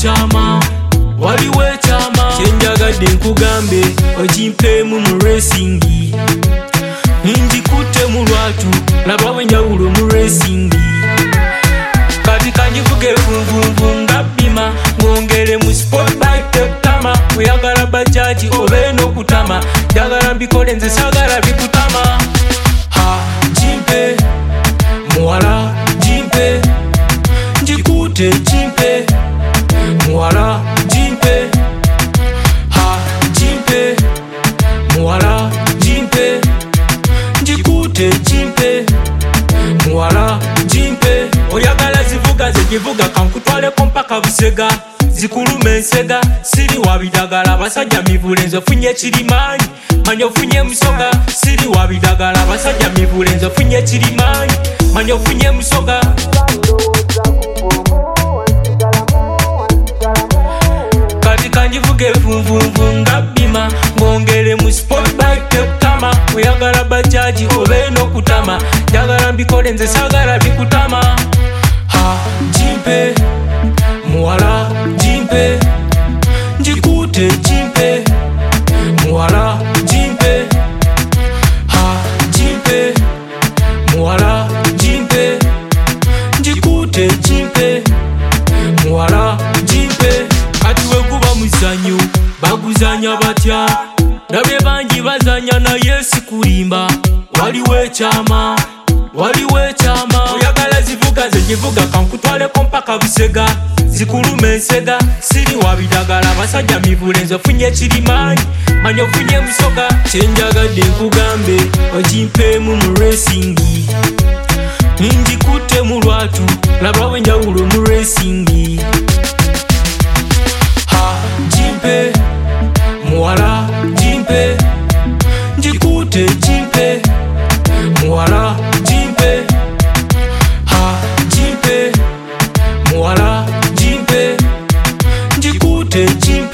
ekyama kyenjagadde nkugambe ogimpemu mu racingi njikutte mu lwatu laba wenjawulo mu racingi kati kanjivuge vunvunvu nga bima ngongere mu spotlight tekutama oyagala bajaji obe n'okutama njagala mbikole nze saagala bikutama ha jimpe muwala jimpe njikutte jimpe muwala jimpe ha jimpe muwala jimpe njikutte jimpe muwala jimpe oyagala zivuga zegivuga kankutwaleko mpaka Busega zikulume ensega siri wabidagala abasajja mivule nze ofunye ekirimanyi manya ofunye musoga siri wabidagala abasajja mivule nze ofunye ekirimanyi manya ofunye musoga kati kanjivuge vunvunvu nga bima ngongere mu spotlight tekutama oyagala bajaji obe n'okutama njagala mbikole nze saagala bikutama ha jimpe muwala jimpe njikutte jimpe muwala jimpe ha jimpe muwala jimpe njikutte jimpe muwala jimpe kati weguba muzanyo baguzanya batya ndabye bangi bazanya naye sikulimba waliwo ekyama oyagala zivuga zegivuga kankutwaleko mpaka Busega zikulume ensega siri wabidagala abasajja mivule nze ofunye ekirimanyi manya ofunye musoga kyenjagadde nkugambe ogimpemu mu racingi njikutte mu lwatu laba wenjawulo mu racingi ha jimpe muwala jimpe njikutte jimpe muwala jimpe ha jimpe muwala jimpe njikutte jimpe